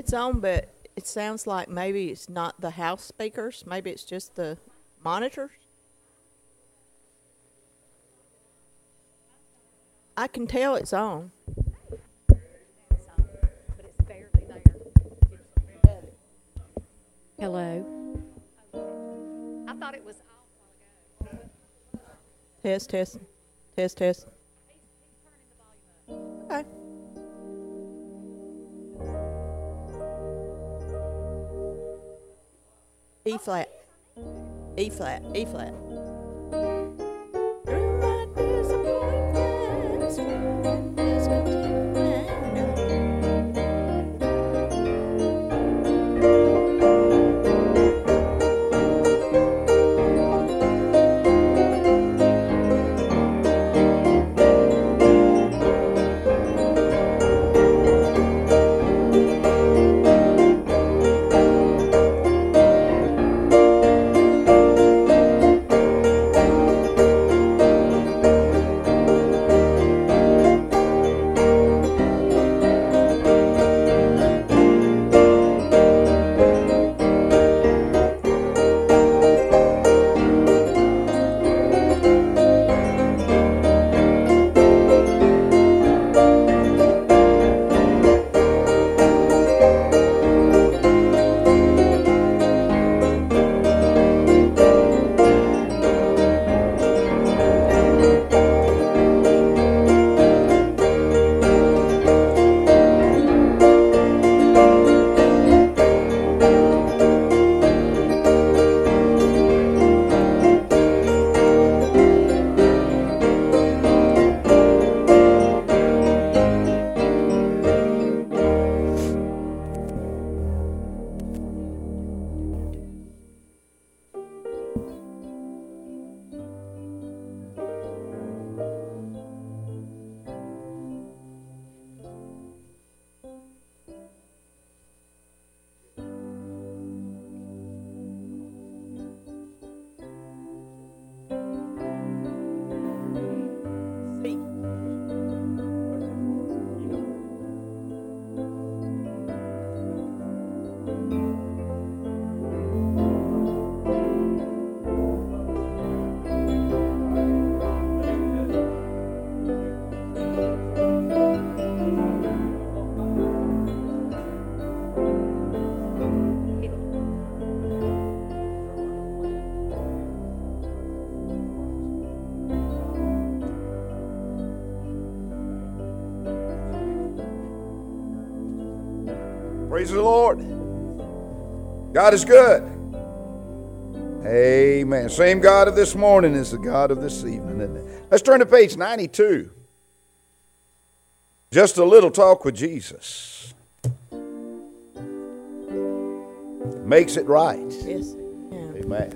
It's on, but it sounds like maybe it's not the house speakers. Maybe it's just the monitors. I can tell it's on. But it's barely there. Hello. I thought it was off a while ago. Test, test, test, test. He's turning the volume up. Okay. E flat. E flat. E flat. Through my disappointments, through my discontentment. C. Praise the Lord. God is good. Amen. Same God of this morning is the God of this evening, isn't it? Let's turn to page 92. Just a little talk with Jesus. Makes it right. Yes. Yeah. Amen.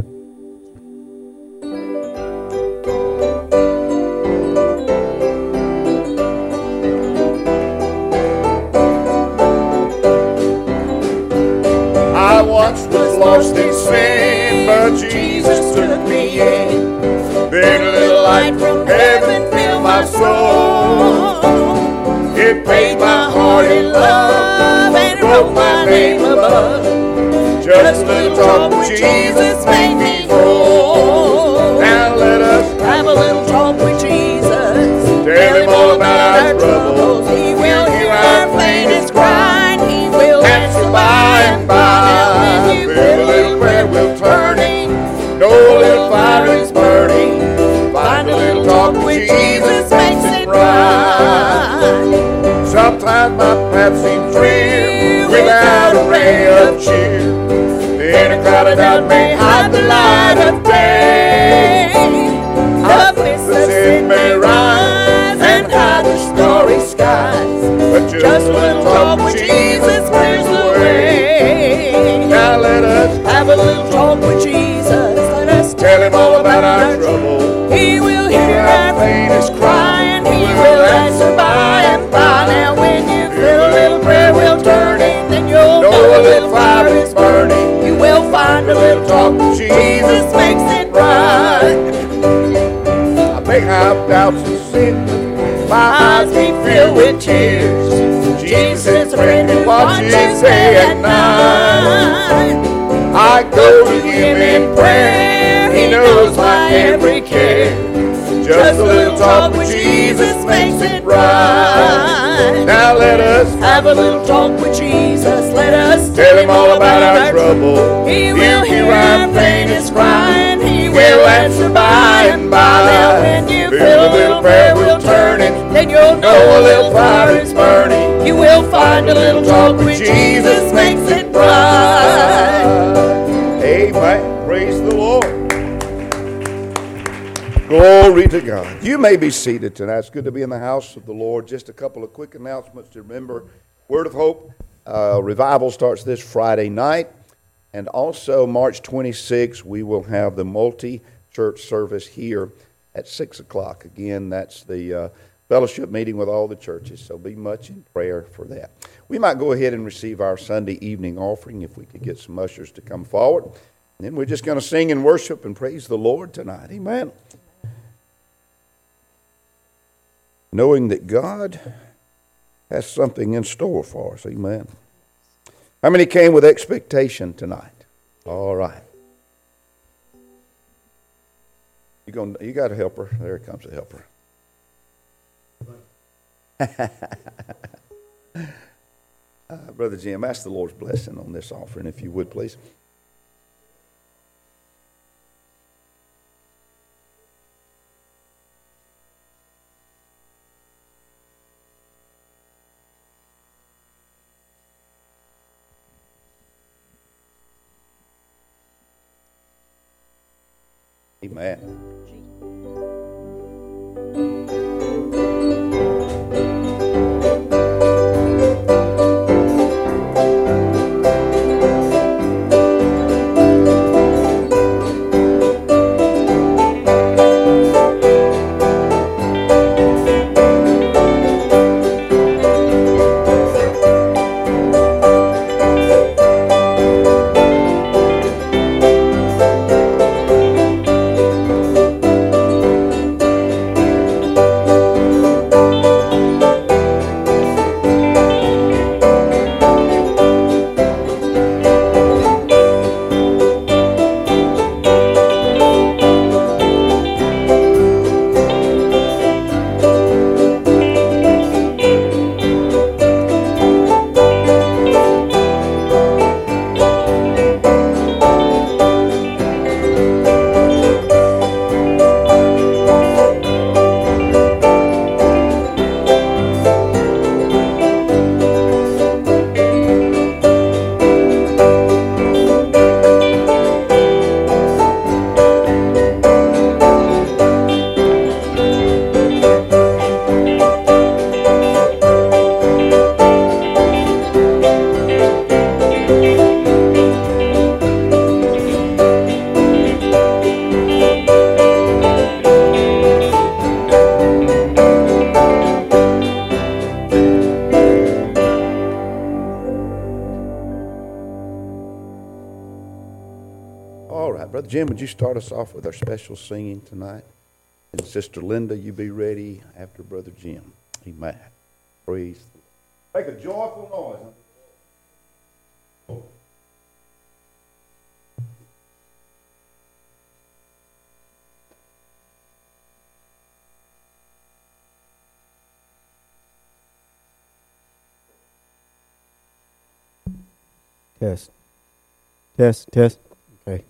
I once was lost in sin, but Jesus took me in. Big little light from heaven filled my soul. It paid my heart in love and wrote my name above. Just a little talk with Jesus made me whole. Now let us Have a little talk with Jesus. tell him all about our troubles. He will hear our faintest cry. He will Answer by and by. Feel a little prayer will turning. No little fire is burning. Find a little talk with Jesus makes it right. Sometimes my path seems drear without a ray of cheer. Then a crowd of doubt may hide the light of day. A mist of sin may rise and hide the starry skies. But just a little talk with Jesus clears the way. Now let us Have a little talk with Jesus. Let us tell him all about our trouble. He will hear our faintest cry, and He will answer by and by. Now when you feel a little prayer will turning, then you'll know a little fire is burning. You will find a little talk with Jesus makes watches day and night. I go to Him in prayer. He knows my every care. Just a little talk with Jesus makes it right. Now let us have a little talk with Jesus. Let us tell Him all about our trouble. He will hear our faintest cry, and He will answer by and by. Now when you feel a little prayer will turn it, then you'll know a little fire is burning. You will find a little talk with Jesus makes it right. Amen. Praise the Lord. Glory to God. You may be seated tonight. It's good to be in the house of the Lord. Just a couple of quick announcements to remember. Word of Hope revival starts this Friday night. And also March 26th, we will have the multi-church service here at 6 o'clock. Again, that's the fellowship meeting with all the churches. So be much in prayer for that. We might go ahead and receive our Sunday evening offering if we could get some ushers to come forward. And then we're just going to sing and worship and praise the Lord tonight. Amen. Knowing that God has something in store for us. Amen. How many came with expectation tonight? All right. You got a helper. There comes a helper. Brother Jim, ask the Lord's blessing on this offering, if you would, please. Amen. Jim, would you start us off with our special singing tonight? And Sister Linda, you be ready after Brother Jim. Amen. Praise the Lord. Make a joyful noise. Test. Test, test. Okay.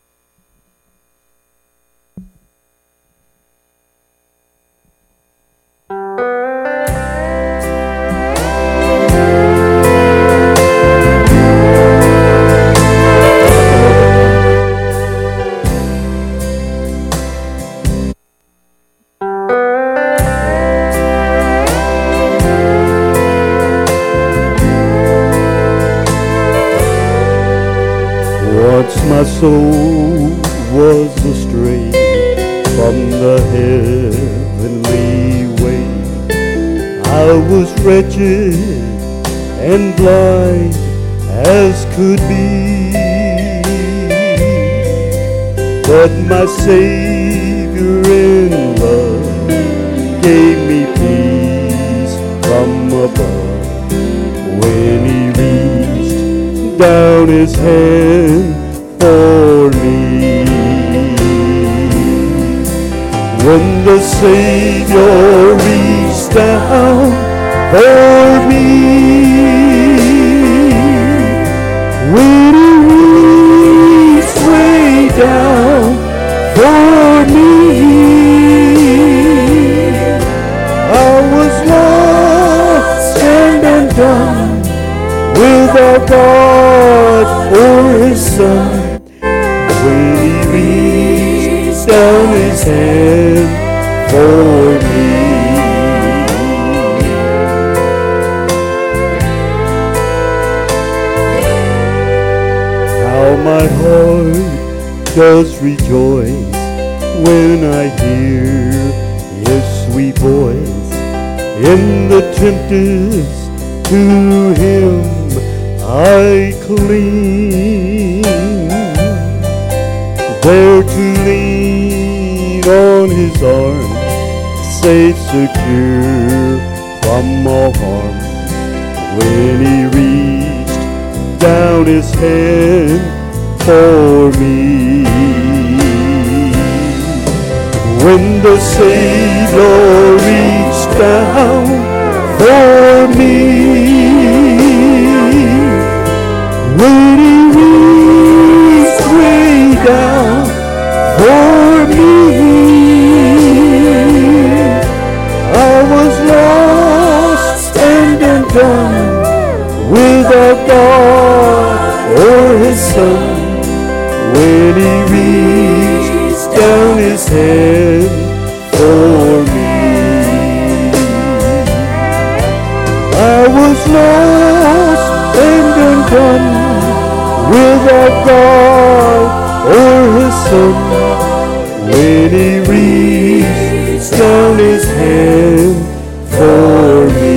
My soul was astray from the heavenly way. I was wretched and blind as could be, but my Savior in love gave me peace from above when He down his hand for me. When the Savior reached down for me, when he reached way down for me, I was lost and undone, without God or his Son. When he reached down his hand for me. How my heart does rejoice when I hear his sweet voice. In the tempest to him I cling, there to lean on his arm, safe, secure from all harm. When he reached down his hand for me, when the Savior reached down for me, when he reached way down for me, I was lost and undone, without God or his Son. When he reached down his hand for me, I was lost and undone, without God or his Son. When he reached down his hand for me.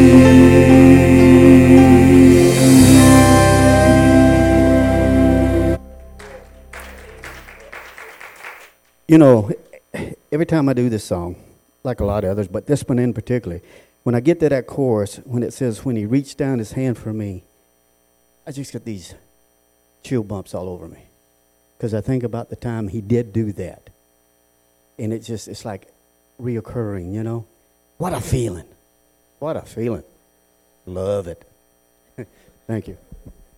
You know, every time I do this song, like a lot of others, but this one in particular, when I get to that chorus, when it says, when he reached down his hand for me, I just get these chill bumps all over me. Because I think about the time he did do that. And it's like reoccurring, you know. What a feeling. What a feeling. Love it. Thank you.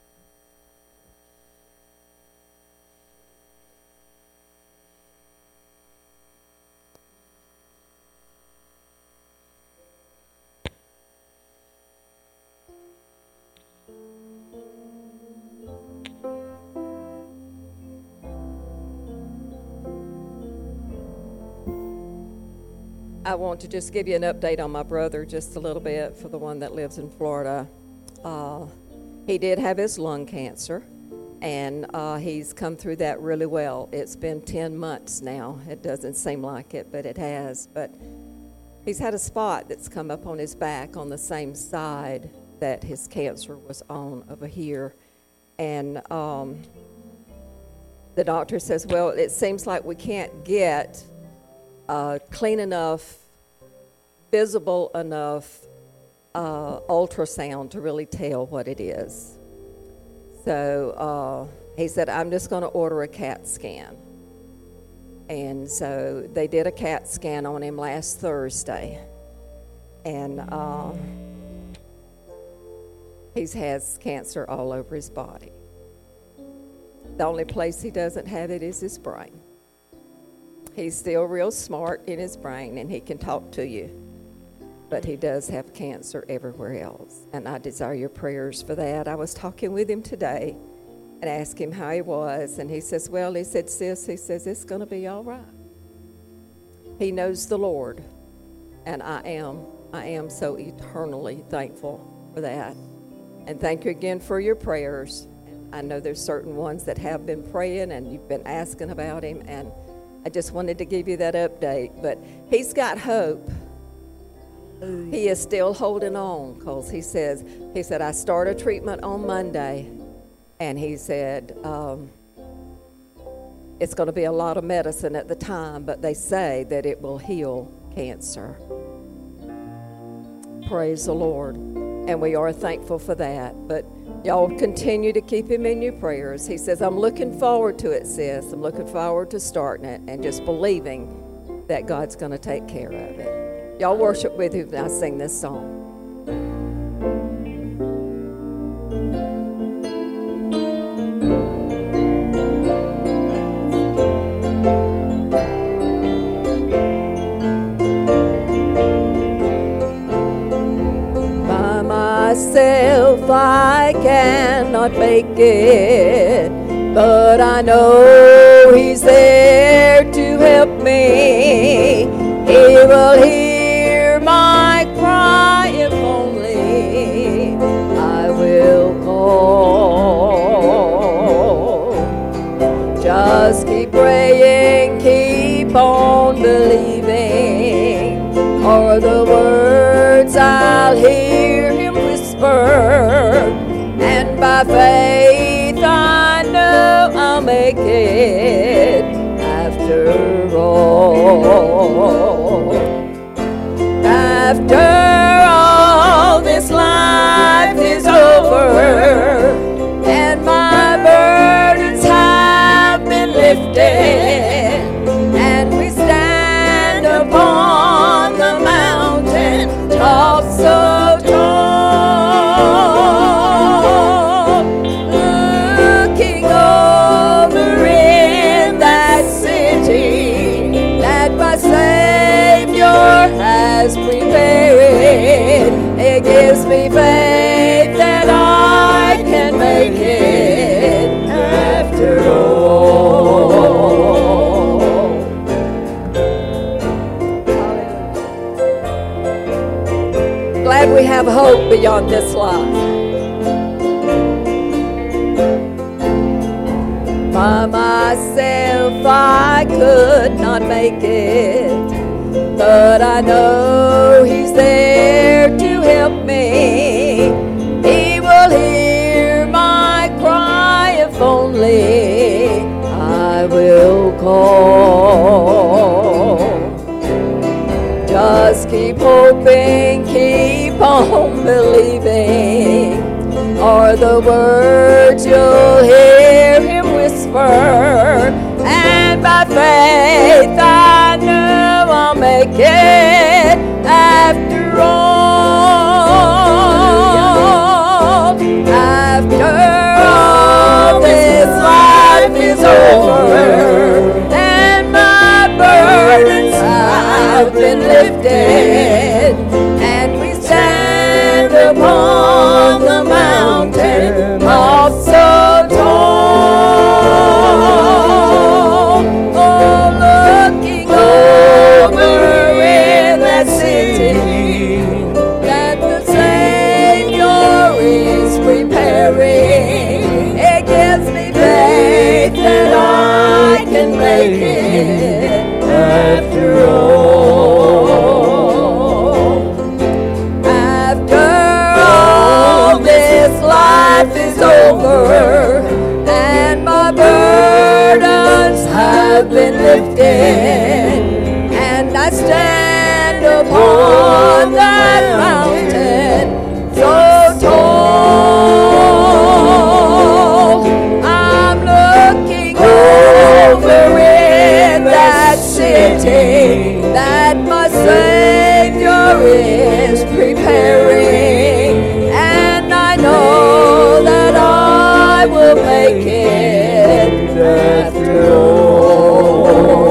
I want to just give you an update on my brother just a little bit for the one that lives in Florida. He did have his lung cancer, and he's come through that really well. It's been 10 months now. It doesn't seem like it, but it has. But he's had a spot that's come up on his back on the same side that his cancer was on over here. And the doctor says, well, it seems like we can't get clean enough, visible enough ultrasound to really tell what it is. So he said, I'm just going to order a CAT scan. And so they did a CAT scan on him last Thursday. And he has cancer all over his body. The only place he doesn't have it is his brain. He's still real smart in his brain, and he can talk to you. But he does have cancer everywhere else. And I desire your prayers for that. I was talking with him today and asked him how he was. And he says, well, he said, sis, he says, it's going to be all right. He knows the Lord. And I am so eternally thankful for that. And thank you again for your prayers. I know there's certain ones that have been praying and you've been asking about him. And I just wanted to give you that update. But he's got hope. He is still holding on because he said, I started treatment on Monday. And he said, it's going to be a lot of medicine at the time, but they say that it will heal cancer. Praise the Lord. and we are thankful for that. But y'all continue to keep him in your prayers. He says, I'm looking forward to it, sis. I'm looking forward to starting it and just believing that God's going to take care of it. Y'all worship with him when I sing this song. Myself I cannot make it, but I know he's there to help me. He will hear my cry if only I will call. Just keep praying, keep on believing, or the words I'll hear him whisper, and by faith I know I'll make it after all. After all this life is over, and my burdens have been lifted, and we stand upon the mountain top so tall, looking over in that city that my Savior has prepared. It gives me faith that I can make it after all. Glad we have hope beyond this life. By myself I could not make it, but I know he's there to help me. He will hear my cry if only I will call. Just keep hoping, keep on believing, or the words you'll hear him whisper, and by faith I know I'll make it after all. After all this life is over, and my burdens have been lifted, and we stand upon the mountain top so tall, oh, looking over in that city that the Savior is preparing. It gives me faith that I can make it after all. After all this life is over, and my burdens have been lifted, and I stand upon that mountain so tall. I'm looking over in that city that my Savior is preparing, and I know that I will make it after all.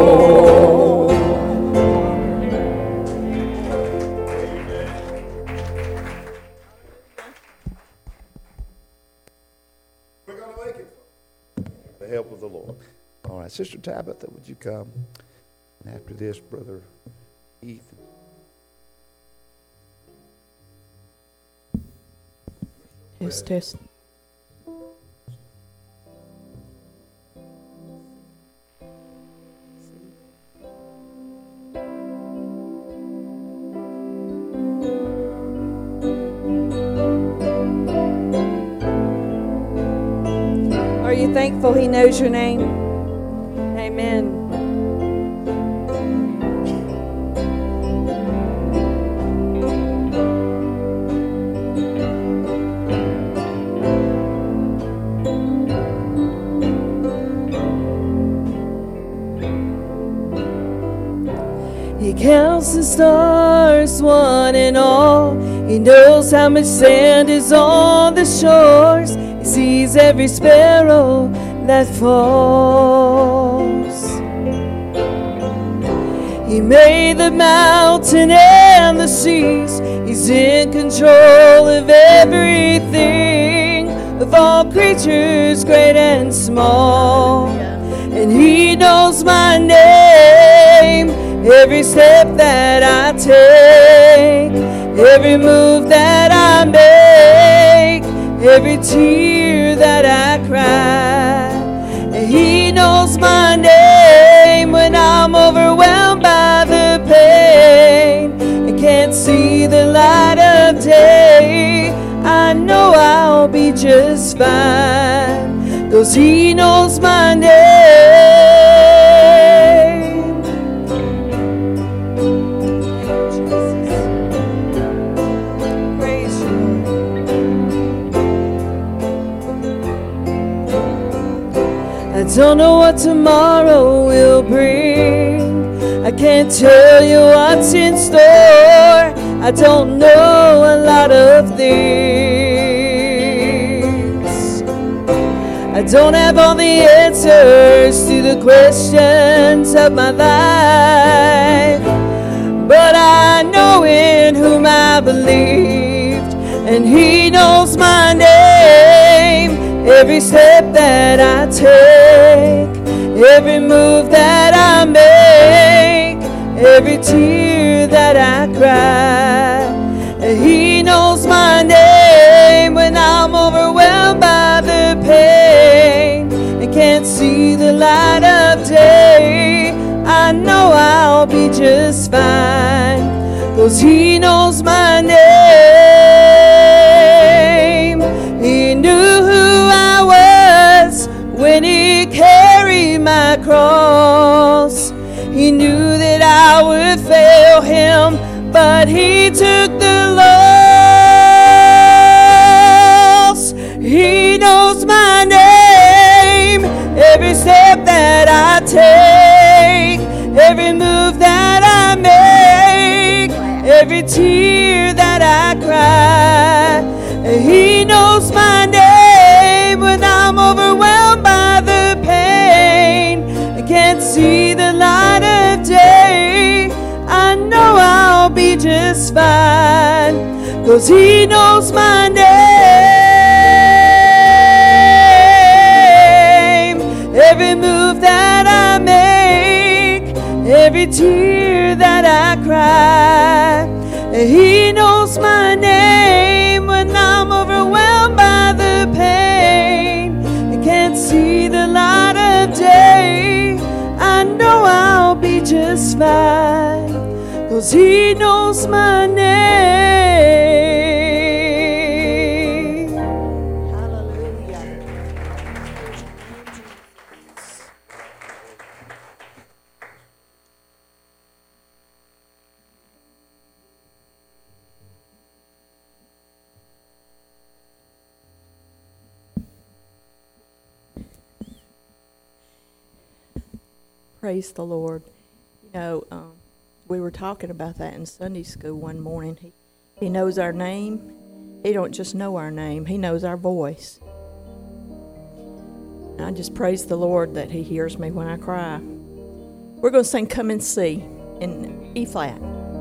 We're going to make it. The help of the Lord. All right, Sister Tabitha, would you come? And after this, Brother Ethan. Test. Are you thankful he knows your name? Amen. counts the stars, one and all. He knows how much sand is on the shores. He sees every sparrow that falls. He made the mountain and the seas. He's in control of everything, of all creatures great and small. And He knows my name, every step that I take, every move that I make, every tear that I cry. And He knows my name when I'm overwhelmed by the pain and can't see the light of day. I know I'll be just fine, 'cause He knows my name. Praise You. I don't know what tomorrow will bring. I can't tell you what's in store. I don't know a lot of things. I don't have all the answers to the questions of my life, but I know in whom I believed, and He knows my name. Every step that I take, every move that I make, every tear that I cry. He knows my name when I'm overwhelmed by the pain and can't see the light of day. I know I'll be just fine, 'cause He knows my name. He knew who I was when He carried my cross. He knew that I would fail Him, but He took the loss. He knows my name, every step that I take, every move that I make, every tear that I cry. He knows my name when I'm overwhelmed by the pain. I can't see the light of day. I know I'll be just fine, 'cause He knows my name. Every move that I make, every tear that I cry. He knows my name when I'm overwhelmed by the pain. I can't see the light of day. I know I'll be just fine, 'cause He knows my name. Hallelujah. Praise the Lord. You know, we were talking about that in Sunday school one morning. He knows our name. He don't just know our name. He knows our voice. And I just praise the Lord that He hears me when I cry. We're going to sing Come and See in E flat.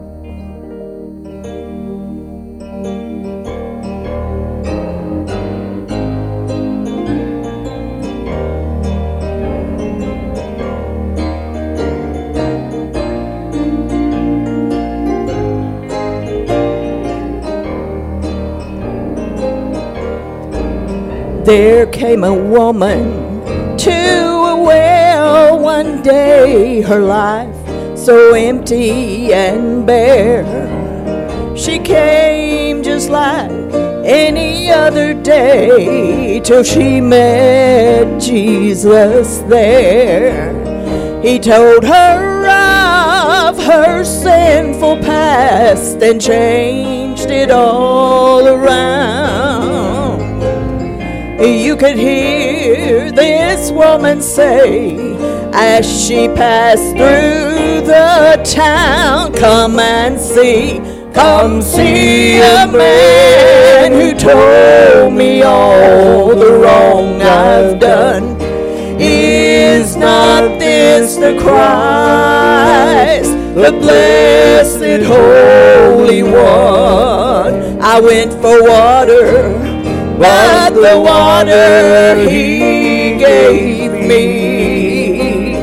There came a woman to a well one day, her life so empty and bare. She came just like any other day till she met Jesus there. He told her of her sinful past and changed it all around. You could hear this woman say, as she passed through the town. Come and see, come see a man who told me all the wrong I've done. Is not this the Christ, the blessed Holy One? I went for water, but the water He gave me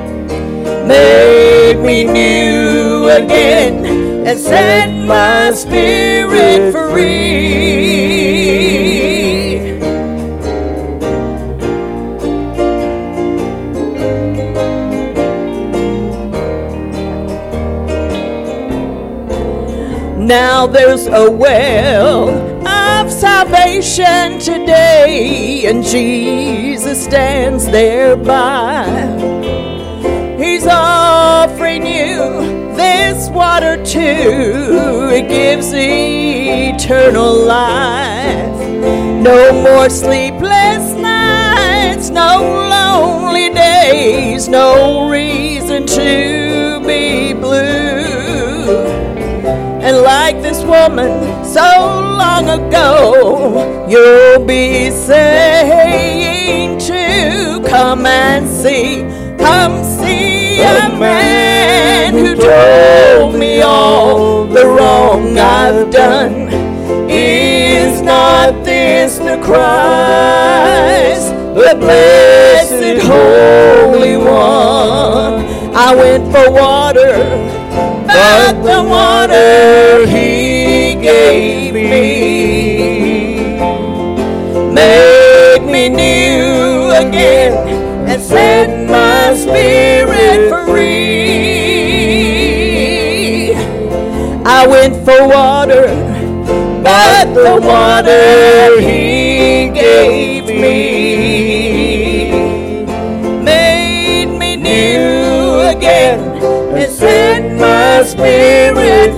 made me new again and set my spirit free. Now there's a well of salvation today, and Jesus stands thereby. He's offering you this water too. It gives eternal life. No more sleepless nights, no lonely days, no reason to be blue. And like this woman so long ago, you'll be saying too, come and see, come see a man who told me all the wrong I've done. Is not this the Christ, the blessed Holy One? I went for water, but the water He gave me made me new again and set my spirit free. I went for water, but the water He gave me made me new again and set my spirit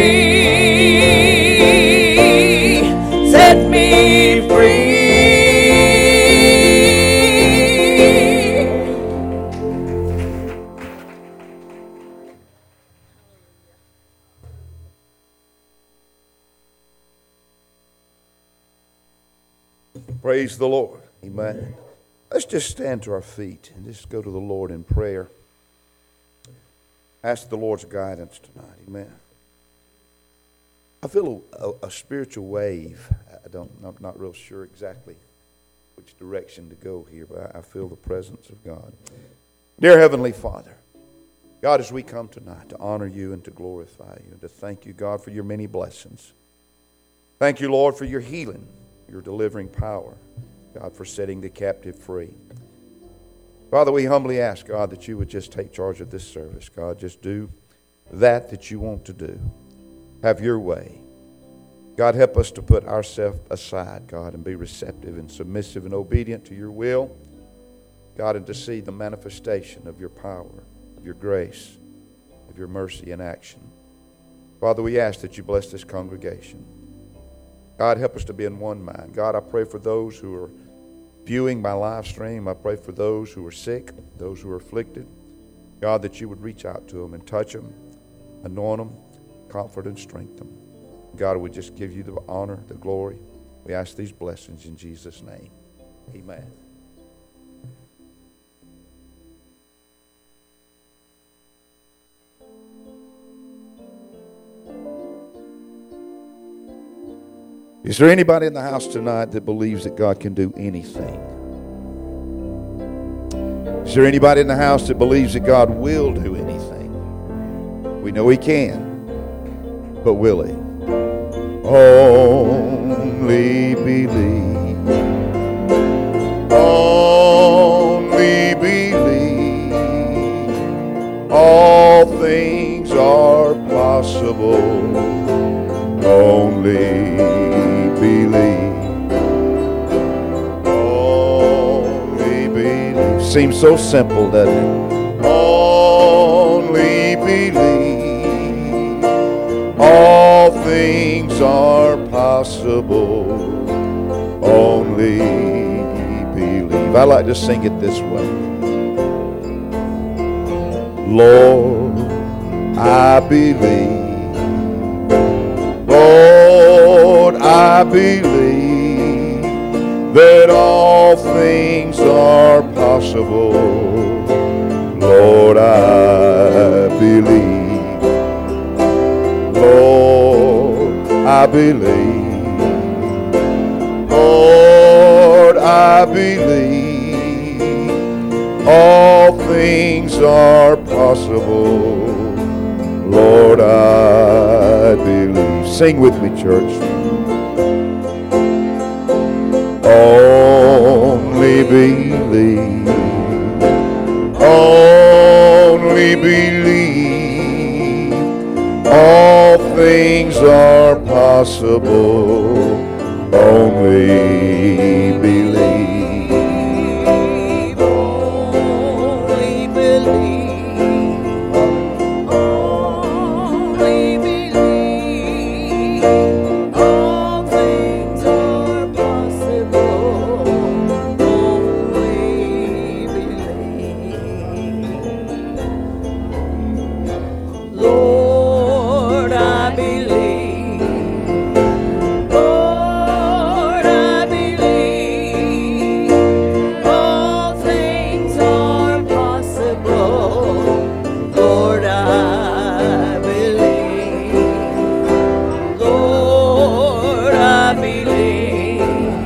free. Set me free. Praise the Lord. Amen. Let's just stand to our feet and just go to the Lord in prayer. Ask the Lord's guidance tonight. Amen. I feel a spiritual wave. I'm not real sure exactly which direction to go here, but I feel the presence of God. Dear Heavenly Father, God, as we come tonight to honor you and to glorify you and to thank you, God, for your many blessings. Thank you, Lord, for your healing, your delivering power, God, for setting the captive free. Father, we humbly ask, God, that you would just take charge of this service. God, just do that you want to do. Have your way. God, help us to put ourselves aside, God, and be receptive and submissive and obedient to your will. God, and to see the manifestation of your power, of your grace, of your mercy in action. Father, we ask that you bless this congregation. God, help us to be in one mind. God, I pray for those who are viewing my live stream. I pray for those who are sick, those who are afflicted. God, that you would reach out to them and touch them, anoint them, comfort and strengthen them. God, we just give you the honor, the glory. We ask these blessings in Jesus' name. Amen. Is there anybody in the house tonight that believes that God can do anything? Is there anybody in the house that believes that God will do anything? We know He can, but will He? Only believe. Only believe. All things are possible. Only believe. Only believe. Seems so simple, doesn't it? Only believe. All things are possible. Only believe. I like to sing it this way. Lord, I believe. Lord, I believe that all things are possible. Lord, I believe. Lord, I believe. Lord, I believe all things are possible. Lord, I believe. Sing with me, church. Only believe. Only believe. All things are possible. Only believe. Only believe. Only believe. All things are possible. Only believe. Lord, I believe. Lord, I believe. All things are possible. Lord, I believe. Lord, I believe.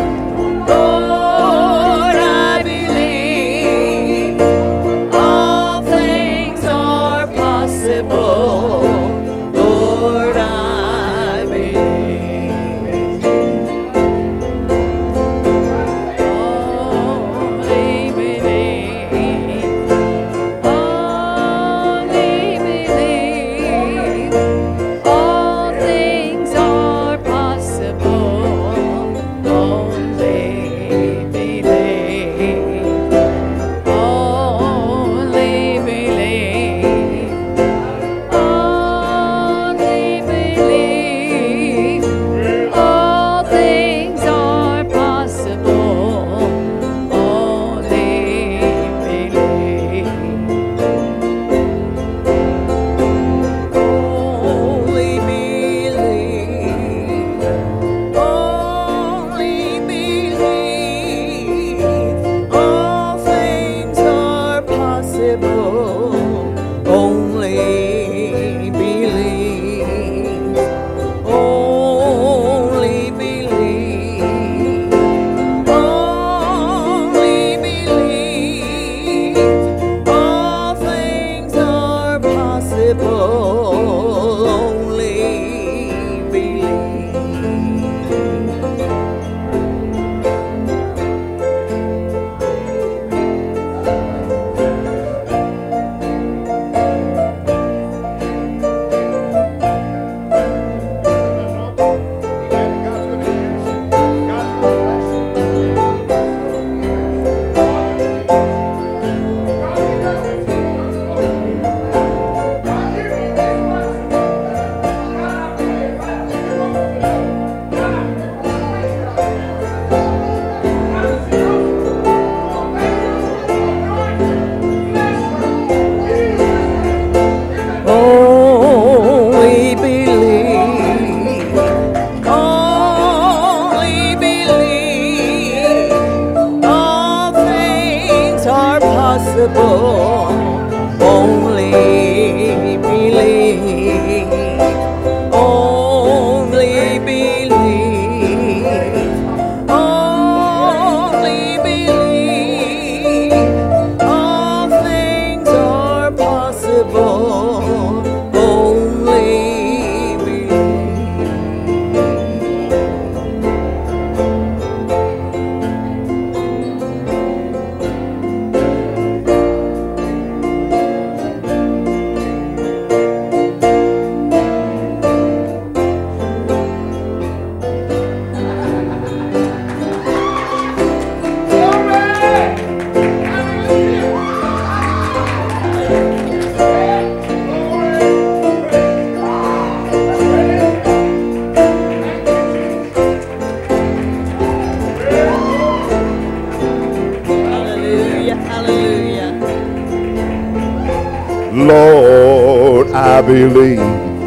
Lord, I believe. All things are possible. Lord, I believe. Only believe. Only believe. All things are possible. Only believe. Only believe. Only believe. All things are possible. Only believe. Only believe. Only believe. All things are possible. Only believe. Only believe. Only believe. All things are possible. Only believe. Only believe. Only believe. All things are possible. Only believe. Only believe. Only believe. All things are possible. Only believe. Lord, I believe.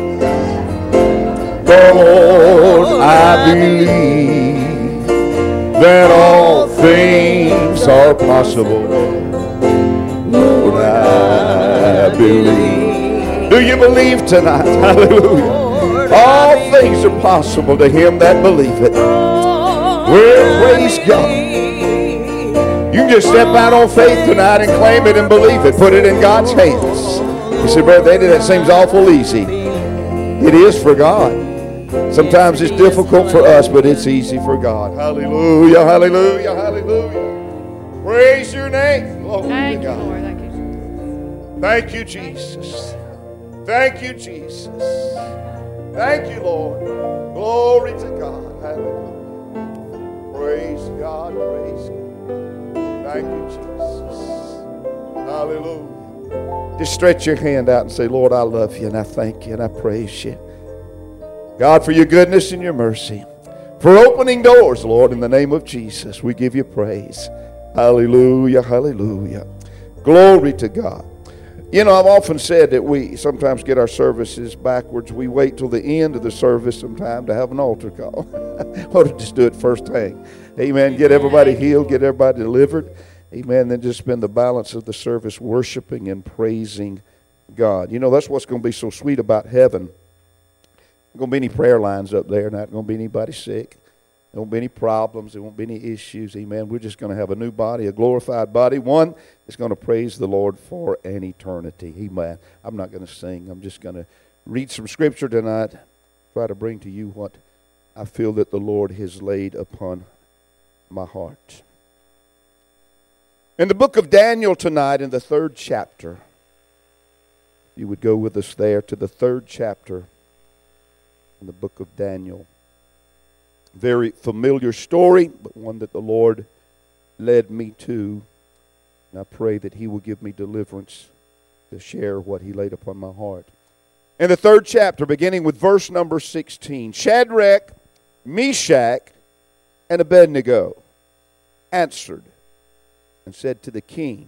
Lord, I believe that all things are possible. Lord, I believe. Do you believe tonight? Hallelujah. All things are possible to him that believeth. Well, praise God. You can just step out on faith tonight and claim it and believe it. Put it in God's hands. You say, Brother Eddie, that seems awful easy. It is for God. Sometimes it's difficult for us, but it's easy for God. Hallelujah, hallelujah, hallelujah. Praise your name. Glory Thank to you, God. Lord. Thank you, Jesus. Thank you, Jesus. Thank you, Lord. Glory to God. Hallelujah. Praise God, praise God. Thank you, Jesus. Hallelujah. Just stretch your hand out and say, Lord, I love you and I thank you and I praise you. God, for your goodness and your mercy. For opening doors, Lord, in the name of Jesus, we give you praise. Hallelujah, hallelujah. Glory to God. You know, I've often said that we sometimes get our services backwards. We wait till the end of the service sometime to have an altar call. Or to just do it first thing. Amen. Get everybody healed, get everybody delivered. Amen. Then just spend the balance of the service worshiping and praising God. You know, that's what's going to be so sweet about heaven. There won't be any prayer lines up there. Not going to be anybody sick. There won't be any problems. There won't be any issues. Amen. We're just going to have a new body, a glorified body. One that's going to praise the Lord for an eternity. Amen. I'm not going to sing. I'm just going to read some scripture tonight. Try to bring to you what I feel that the Lord has laid upon my heart. In the book of Daniel tonight, in the 3rd chapter, if you would go with us there to the 3rd chapter in the book of Daniel. Very familiar story, but one that the Lord led me to. And I pray that he will give me deliverance to share what he laid upon my heart. In the 3rd chapter, beginning with verse number 16, Shadrach, Meshach, and Abednego answered and said to the king,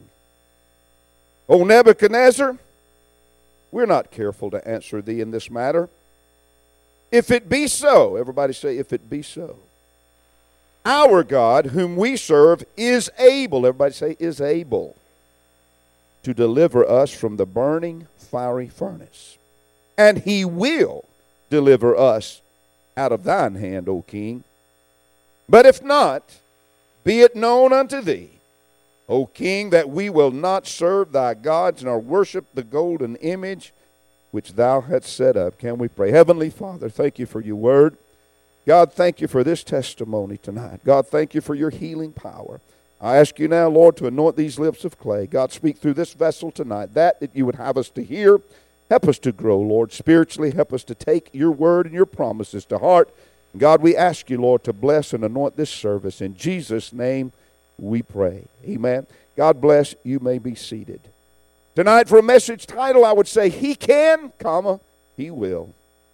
O Nebuchadnezzar, we're not careful to answer thee in this matter. If it be so, everybody say, if it be so, our God, whom we serve, is able, everybody say, is able to deliver us from the burning fiery furnace. And he will deliver us out of thine hand, O king. But if not, be it known unto thee, O king, that we will not serve thy gods nor worship the golden image which thou hast set up. Can we pray? Heavenly Father, thank you for your word. God, thank you for this testimony tonight. God, thank you for your healing power. I ask you now, Lord, to anoint these lips of clay. God, speak through this vessel tonight, that you would have us to hear. Help us to grow, Lord, spiritually. Help us to take your word and your promises to heart. God, we ask you, Lord, to bless and anoint this service. In Jesus' name we pray. Amen. God bless. You may be seated. Tonight, for a message title, I would say, He can, comma, He will.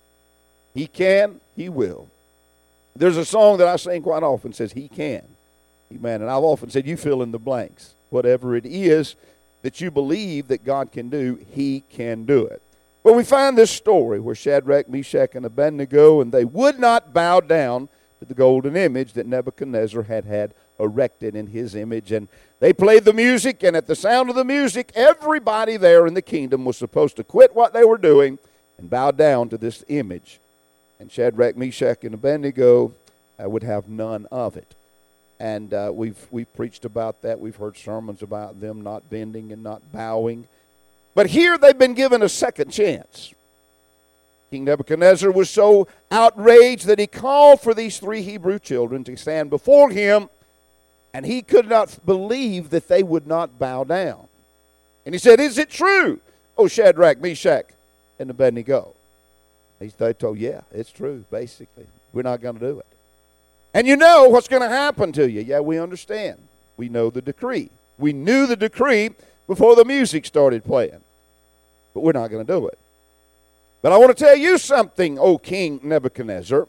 He can, He will. There's a song that I sing quite often, says, He can. Amen. And I've often said, you fill in the blanks. Whatever it is that you believe that God can do, He can do it. Well, we find this story where Shadrach, Meshach, and Abednego, and they would not bow down to the golden image that Nebuchadnezzar had erected in his image. And they played the music, and at the sound of the music, everybody there in the kingdom was supposed to quit what they were doing and bow down to this image. And Shadrach, Meshach, and Abednego would have none of it. And we've preached about that. We've heard sermons about them not bending and not bowing. But here they've been given a second chance. King Nebuchadnezzar was so outraged that he called for these 3 Hebrew children to stand before him, and he could not believe that they would not bow down. And he said, is it true, O Shadrach, Meshach, and Abednego? They told, yeah, it's true, basically. We're not going to do it. And you know what's going to happen to you. Yeah, we understand. We know the decree. We knew the decree before the music started playing. But we're not going to do it. But I want to tell you something, O King Nebuchadnezzar.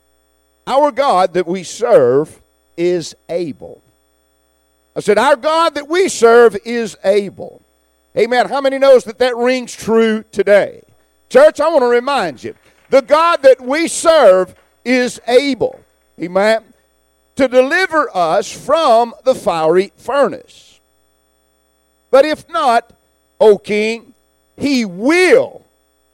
Our God that we serve is able. I said, our God that we serve is able. Amen. How many knows that that rings true today? Church, I want to remind you, the God that we serve is able, amen, to deliver us from the fiery furnace. But if not, O King, he will.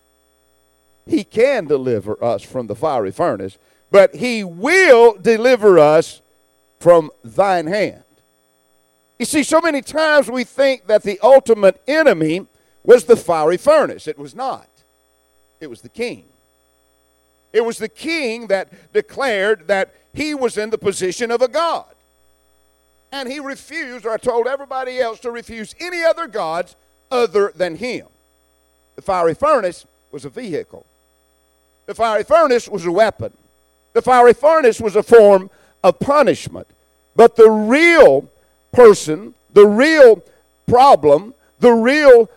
He can deliver us from the fiery furnace, but he will deliver us from thine hand. You see, so many times we think that the ultimate enemy was the fiery furnace. It was not. It was the king. It was the king that declared that he was in the position of a god. And he refused, or told everybody else to refuse any other gods other than him. The fiery furnace was a vehicle. The fiery furnace was a weapon. The fiery furnace was a form of punishment. But the real person, the real problem, the real,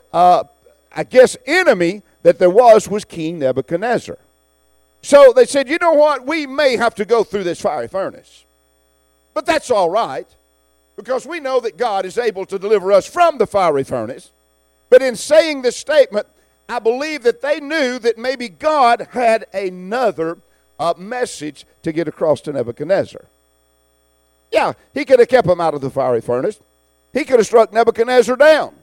enemy that there was King Nebuchadnezzar. So they said, you know what, we may have to go through this fiery furnace. But that's all right, because we know that God is able to deliver us from the fiery furnace. But in saying this statement, I believe that they knew that maybe God had another message to get across to Nebuchadnezzar. Yeah, he could have kept him out of the fiery furnace. He could have struck Nebuchadnezzar down.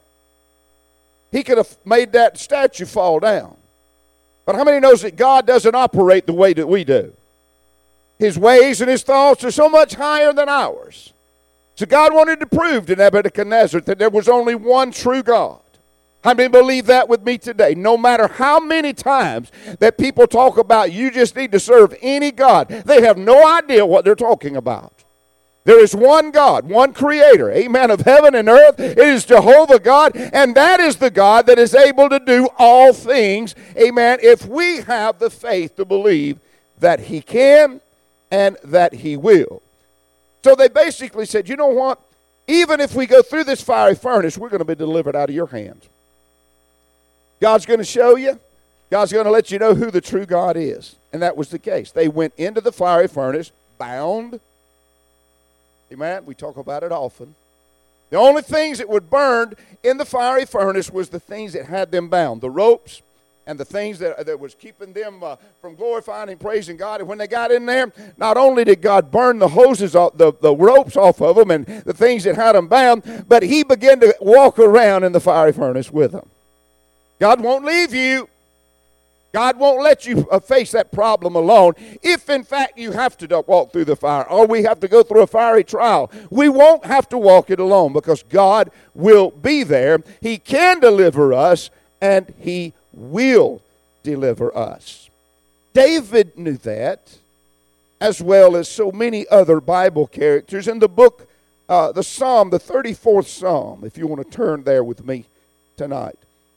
He could have made that statue fall down. But how many knows that God doesn't operate the way that we do? His ways and his thoughts are so much higher than ours. So God wanted to prove to Nebuchadnezzar that there was only one true God. How many believe that with me today? No matter how many times that people talk about you just need to serve any God, they have no idea what they're talking about. There is one God, one creator, amen, of heaven and earth. It is Jehovah God, and that is the God that is able to do all things, amen, if we have the faith to believe that he can and that he will. So they basically said, you know what? Even if we go through this fiery furnace, we're going to be delivered out of your hands. God's going to show you. God's going to let you know who the true God is. And that was the case. They went into the fiery furnace bound. Amen. We talk about it often. The only things that would burn in the fiery furnace was the things that had them bound, the ropes and the things that was keeping them from glorifying and praising God. And when they got in there, not only did God burn the hoses off, the ropes off of them and the things that had them bound, but he began to walk around in the fiery furnace with them. God won't leave you. God won't let you face that problem alone. If, in fact, you have to walk through the fire or we have to go through a fiery trial, we won't have to walk it alone because God will be there. He can deliver us, and he will deliver us. David knew that, as well as so many other Bible characters. In the book, the Psalm, the 34th Psalm, if you want to turn there with me tonight.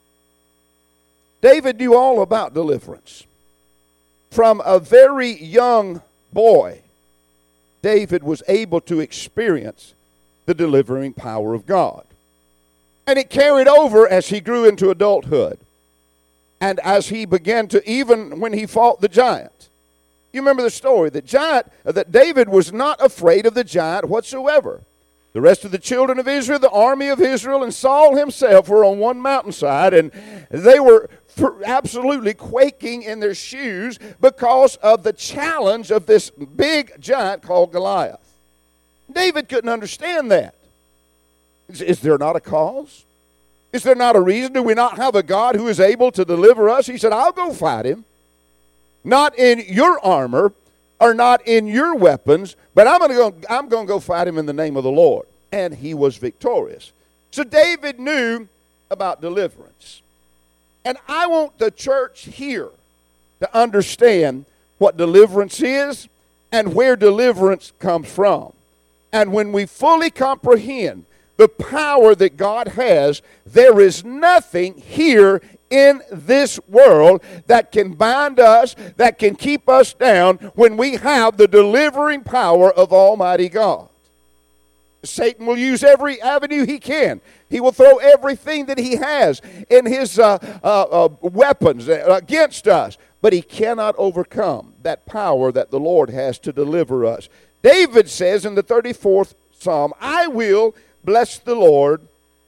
David knew all about deliverance. From a very young boy, David was able to experience the delivering power of God. And it carried over as he grew into adulthood. And as he began to, even when he fought the giant. You remember the story, that David was not afraid of the giant whatsoever. The rest of the children of Israel, the army of Israel, and Saul himself were on one mountainside, and they were absolutely quaking in their shoes because of the challenge of this big giant called Goliath. David couldn't understand that. Is there not a cause? Is there not a reason? Do we not have a God who is able to deliver us? He said, I'll go fight him. Not in your armor, or not in your weapons, but I'm going to go fight him in the name of the Lord. And he was victorious. So David knew about deliverance. And I want the church here to understand what deliverance is and where deliverance comes from. And when we fully comprehend the power that God has, there is nothing here in this world that can bind us, that can keep us down when we have the delivering power of Almighty God. Satan will use every avenue he can. He will throw everything that he has in his weapons against us. But he cannot overcome that power that the Lord has to deliver us. David says in the 34th Psalm, I will bless the Lord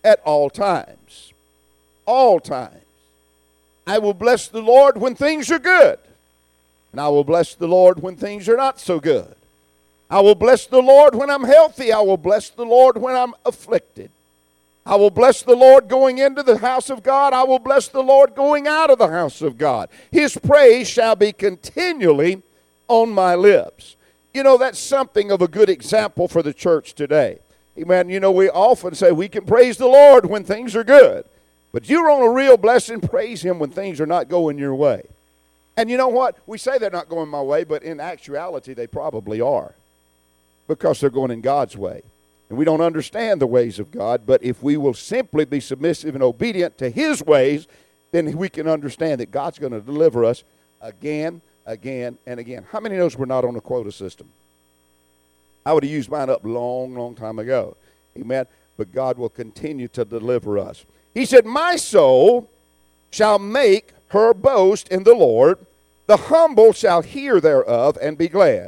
at all times. All times. I will bless the Lord when things are good. And I will bless the Lord when things are not so good. I will bless the Lord when I'm healthy. I will bless the Lord when I'm afflicted. I will bless the Lord going into the house of God. I will bless the Lord going out of the house of God. His praise shall be continually on my lips. You know, that's something of a good example for the church today. Amen. You know, we often say we can praise the Lord when things are good. But you're on a real blessing, praise Him when things are not going your way. And you know what? We say they're not going my way, but in actuality they probably are. Because they're going in God's way. And we don't understand the ways of God, but if we will simply be submissive and obedient to His ways, then we can understand that God's going to deliver us again, again, and again. How many knows we're not on a quota system? I would have used mine up long, long time ago. Amen. But God will continue to deliver us. He said, my soul shall make her boast in the Lord. The humble shall hear thereof and be glad.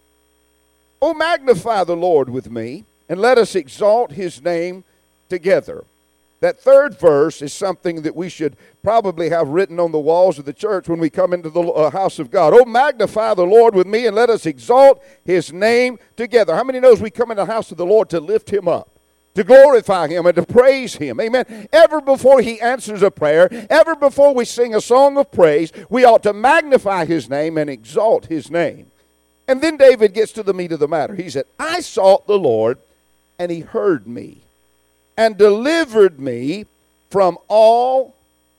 O magnify the Lord with me, and let us exalt His name together. That third verse is something that we should probably have written on the walls of the church when we come into the house of God. Oh, magnify the Lord with me, and let us exalt His name together. How many knows we come into the house of the Lord to lift Him up, to glorify Him, and to praise Him? Amen. Ever before He answers a prayer, ever before we sing a song of praise, we ought to magnify His name and exalt His name. And then David gets to the meat of the matter. He said, I sought the Lord, and He heard me, and delivered me from all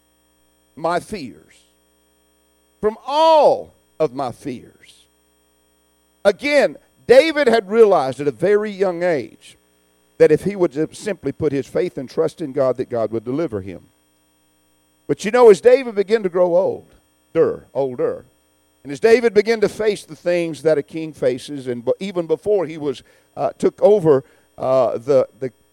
my fears. From all of my fears. Again, David had realized at a very young age that if he would simply put his faith and trust in God, that God would deliver him. But you know, as David began to grow older, and as David began to face the things that a king faces, and even before he was took over the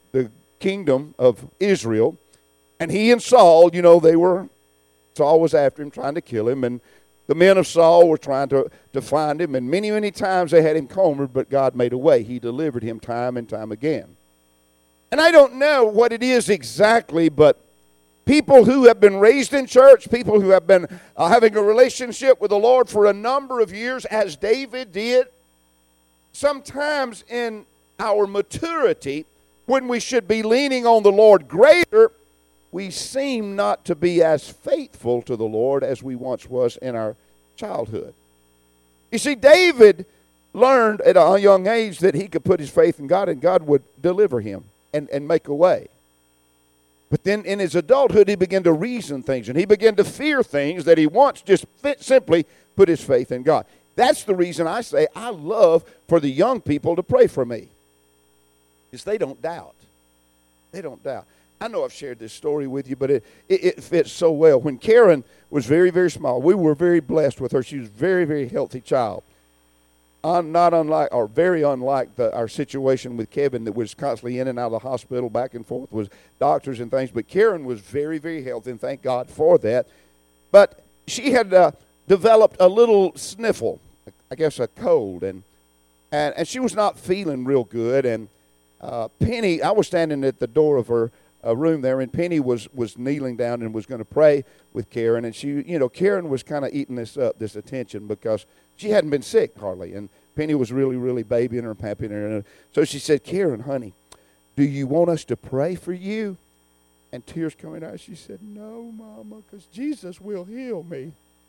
kingdom of Israel, and he and Saul, you know, Saul was after him, trying to kill him, and the men of Saul were trying to find him, and many, many times they had him cornered, but God made a way. He delivered him time and time again. And I don't know what it is exactly, but people who have been raised in church, people who have been having a relationship with the Lord for a number of years, as David did, sometimes in our maturity, when we should be leaning on the Lord greater, we seem not to be as faithful to the Lord as we once was in our childhood. You see, David learned at a young age that he could put his faith in God and God would deliver him and make a way. But then in his adulthood, he began to reason things, and he began to fear things that he once just simply put his faith in God. That's the reason I say I love for the young people to pray for me. Is they don't doubt. They don't doubt. I know I've shared this story with you, but it fits so well. When Karen was very, very small, we were very blessed with her. She was a very, very healthy child. Not unlike, or very unlike our situation with Kevin, that was constantly in and out of the hospital, back and forth with doctors and things. But Karen was very, very healthy, and thank God for that. But she had developed a little sniffle, I guess a cold, and she was not feeling real good. And Penny, I was standing at the door of her room there, and Penny was kneeling down and was going to pray with Karen. And she, you know, Karen was kind of eating this attention, because she hadn't been sick hardly, and Penny was really, really babying her and pamping her. So she said, Karen, honey, do you want us to pray for you? And tears coming out, she said, no, Mama, because Jesus will heal me.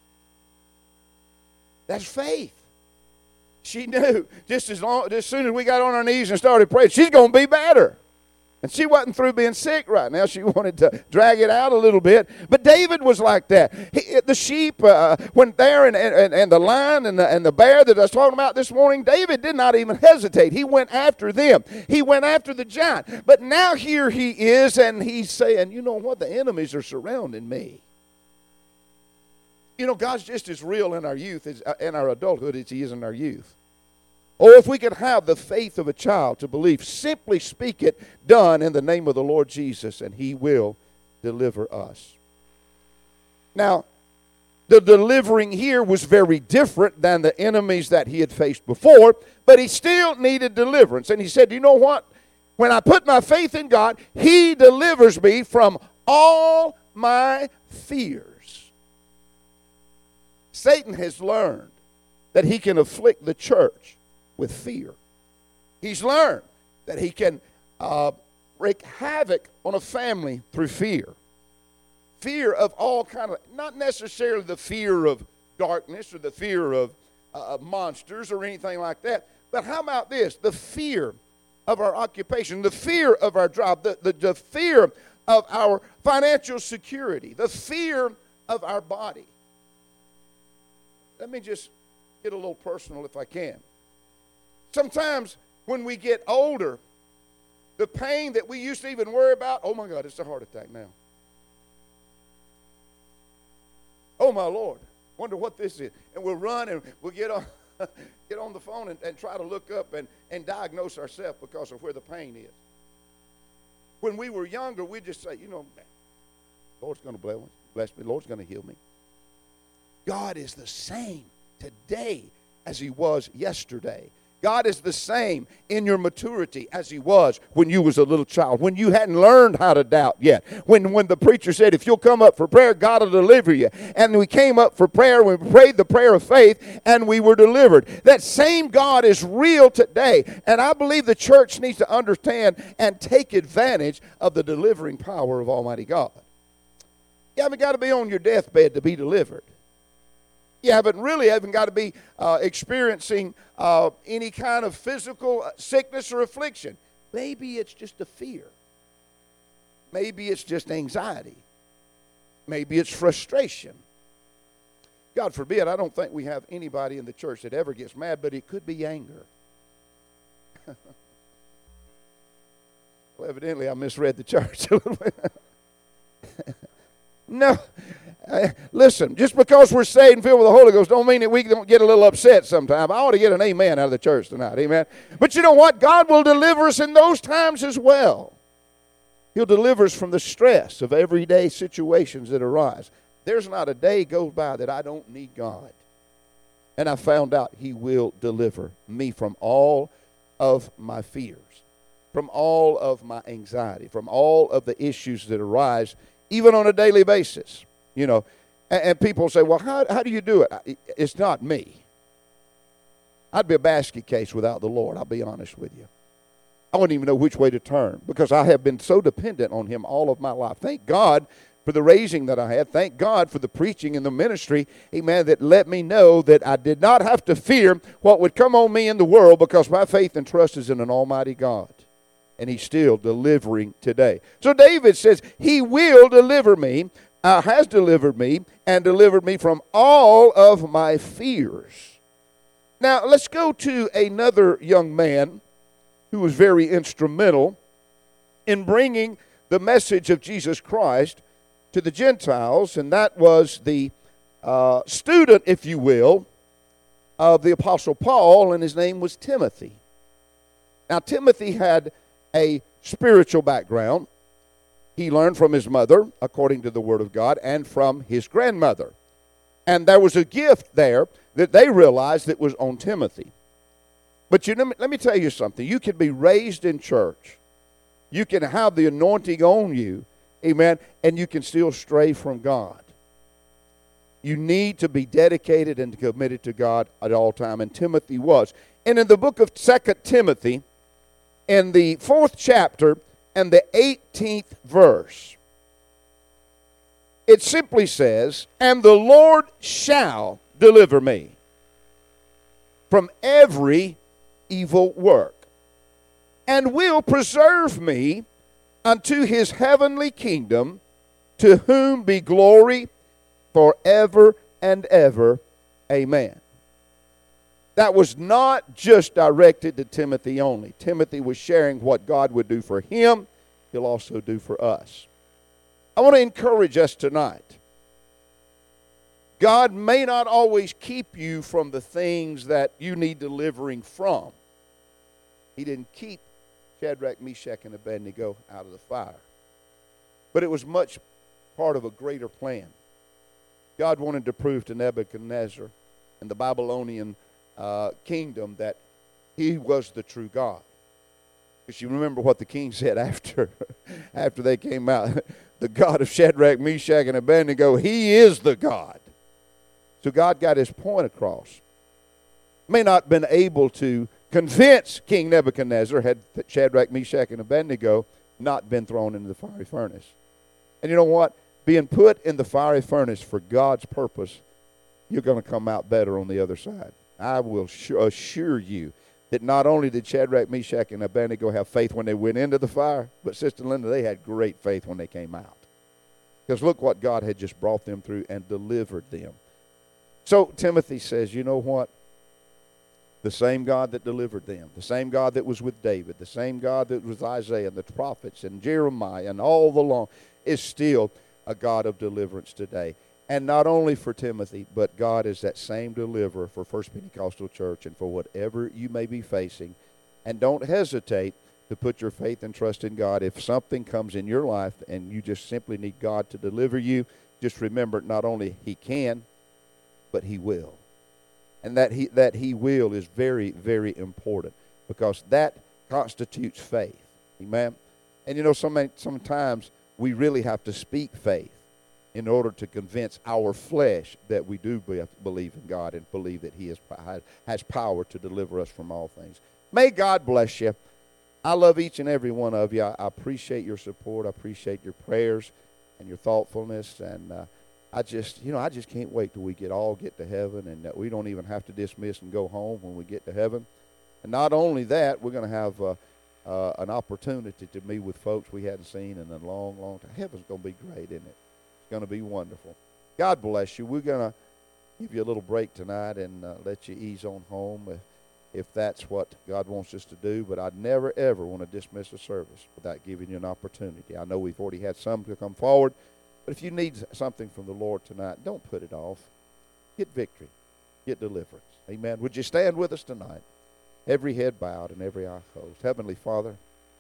That's faith. She knew just as soon as we got on our knees and started praying, she's going to be better. And she wasn't through being sick right now. She wanted to drag it out a little bit. But David was like that. The sheep went there, and the lion and the bear that I was talking about this morning, David did not even hesitate. He went after them. He went after the giant. But now here he is, and he's saying, you know what? The enemies are surrounding me. You know, God's just as real in our youth, as in our adulthood, as He is in our youth. Oh, if we could have the faith of a child to believe, simply speak it, done in the name of the Lord Jesus, and He will deliver us. Now, the delivering here was very different than the enemies that he had faced before, but he still needed deliverance. And he said, you know what? When I put my faith in God, he delivers me from all my fears. Satan has learned that he can afflict the church with fear. He's learned that he can wreak havoc on a family through fear. Fear of all kind of, not necessarily the fear of darkness or the fear of monsters or anything like that, but how about this? The fear of our occupation, the fear of our job, the fear of our financial security, the fear of our body. Let me just get a little personal if I can. Sometimes when we get older, the pain that we used to even worry about, oh my God, it's a heart attack now. Oh my Lord, wonder what this is. And we'll run and we'll get on the phone and try to look up and diagnose ourselves because of where the pain is. When we were younger, we'd just say, Lord's going to bless me. Lord's going to heal me. God is the same today as he was yesterday. God is the same in your maturity as he was when you was a little child, when you hadn't learned how to doubt yet. When the preacher said, if you'll come up for prayer, God will deliver you. And we came up for prayer, we prayed the prayer of faith, and we were delivered. That same God is real today. And I believe the church needs to understand and take advantage of the delivering power of Almighty God. You haven't got to be on your deathbed to be delivered. You haven't got to be experiencing any kind of physical sickness or affliction. Maybe it's just a fear. Maybe it's just anxiety. Maybe it's frustration. God forbid, I don't think we have anybody in the church that ever gets mad, but it could be anger. Well, evidently I misread the church a little bit. No. Listen, just because we're saved and filled with the Holy Ghost don't mean that we don't get a little upset sometimes. I ought to get an amen out of the church tonight, amen. But you know what? God will deliver us in those times as well. He'll deliver us from the stress of everyday situations that arise. There's not a day goes by that I don't need God. And I found out he will deliver me from all of my fears, from all of my anxiety, from all of the issues that arise even on a daily basis. And people say, well, how do you do it? It's not me. I'd be a basket case without the Lord, I'll be honest with you. I wouldn't even know which way to turn because I have been so dependent on him all of my life. Thank God for the raising that I had. Thank God for the preaching and the ministry, amen, that let me know that I did not have to fear what would come on me in the world because my faith and trust is in an almighty God. And he's still delivering today. So David says, he will deliver me. Has delivered me and delivered me from all of my fears. Now, let's go to another young man who was very instrumental in bringing the message of Jesus Christ to the Gentiles, and that was the student, if you will, of the Apostle Paul, and his name was Timothy. Now, Timothy had a spiritual background. He learned from his mother, according to the Word of God, and from his grandmother. And there was a gift there that they realized that was on Timothy. But let me tell you something. You can be raised in church. You can have the anointing on you, amen, and you can still stray from God. You need to be dedicated and committed to God at all time, and Timothy was. And in the book of 2 Timothy, in the 4th chapter, and the 18th verse, it simply says, and the Lord shall deliver me from every evil work, and will preserve me unto his heavenly kingdom, to whom be glory forever and ever. Amen. That was not just directed to Timothy only. Timothy was sharing what God would do for him. He'll also do for us. I want to encourage us tonight. God may not always keep you from the things that you need delivering from. He didn't keep Shadrach, Meshach, and Abednego out of the fire. But it was much part of a greater plan. God wanted to prove to Nebuchadnezzar and the Babylonian kingdom that he was the true God. Because you remember what the king said after they came out. The God of Shadrach, Meshach, and Abednego, he is the God. So God got his point across. May not have been able to convince King Nebuchadnezzar had Shadrach, Meshach, and Abednego not been thrown into the fiery furnace. And you know what? Being put in the fiery furnace for God's purpose, you're going to come out better on the other side. I will assure you that not only did Shadrach, Meshach, and Abednego have faith when they went into the fire, but Sister Linda, they had great faith when they came out. Because look what God had just brought them through and delivered them. So Timothy says, you know what? The same God that delivered them, the same God that was with David, the same God that was Isaiah and the prophets and Jeremiah and all the law is still a God of deliverance today. And not only for Timothy, but God is that same deliverer for First Pentecostal Church and for whatever you may be facing. And don't hesitate to put your faith and trust in God. If something comes in your life and you just simply need God to deliver you, just remember not only he can, but he will. And that he will is very, very important because that constitutes faith. Amen? And you know, sometimes we really have to speak faith in order to convince our flesh that we do believe in God and believe that he has power to deliver us from all things. May God bless you. I love each and every one of you. I appreciate your support. I appreciate your prayers and your thoughtfulness. And I just can't wait till we get to heaven and that we don't even have to dismiss and go home when we get to heaven. And not only that, we're going to have an opportunity to meet with folks we hadn't seen in a long, long time. Heaven's going to be great, isn't it? It's going to be wonderful. God bless you. We're going to give you a little break tonight and let you ease on home if that's what God wants us to do. But I'd never, ever want to dismiss a service without giving you an opportunity. I know we've already had some to come forward. But if you need something from the Lord tonight, don't put it off. Get victory. Get deliverance. Amen. Would you stand with us tonight? Every head bowed and every eye closed. Heavenly Father,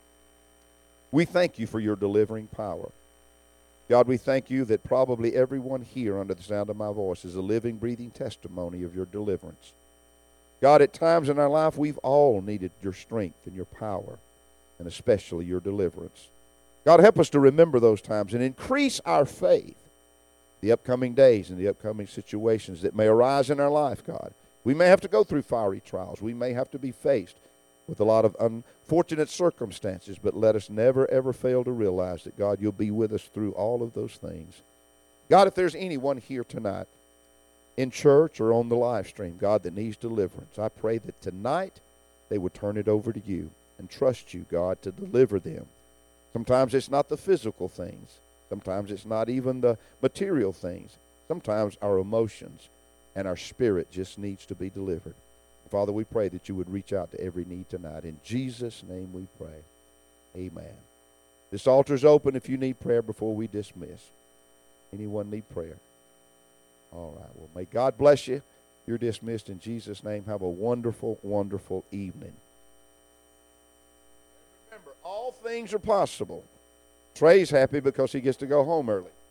we thank you for your delivering power. God, we thank you that probably everyone here under the sound of my voice is a living, breathing testimony of your deliverance. God, at times in our life, we've all needed your strength and your power, and especially your deliverance. God, help us to remember those times and increase our faith the upcoming days and the upcoming situations that may arise in our life, God. We may have to go through fiery trials. We may have to be faced with a lot of unfortunate circumstances, but let us never, ever fail to realize that, God, you'll be with us through all of those things. God, if there's anyone here tonight in church or on the live stream, God, that needs deliverance, I pray that tonight they would turn it over to you and trust you, God, to deliver them. Sometimes it's not the physical things. Sometimes it's not even the material things. Sometimes our emotions and our spirit just needs to be delivered. Father, we pray that you would reach out to every need tonight. In Jesus' name we pray. Amen. This altar's open if you need prayer before we dismiss. Anyone need prayer? All right. Well, may God bless you. You're dismissed in Jesus' name. Have a wonderful, wonderful evening. Remember, all things are possible. Trey's happy because he gets to go home early.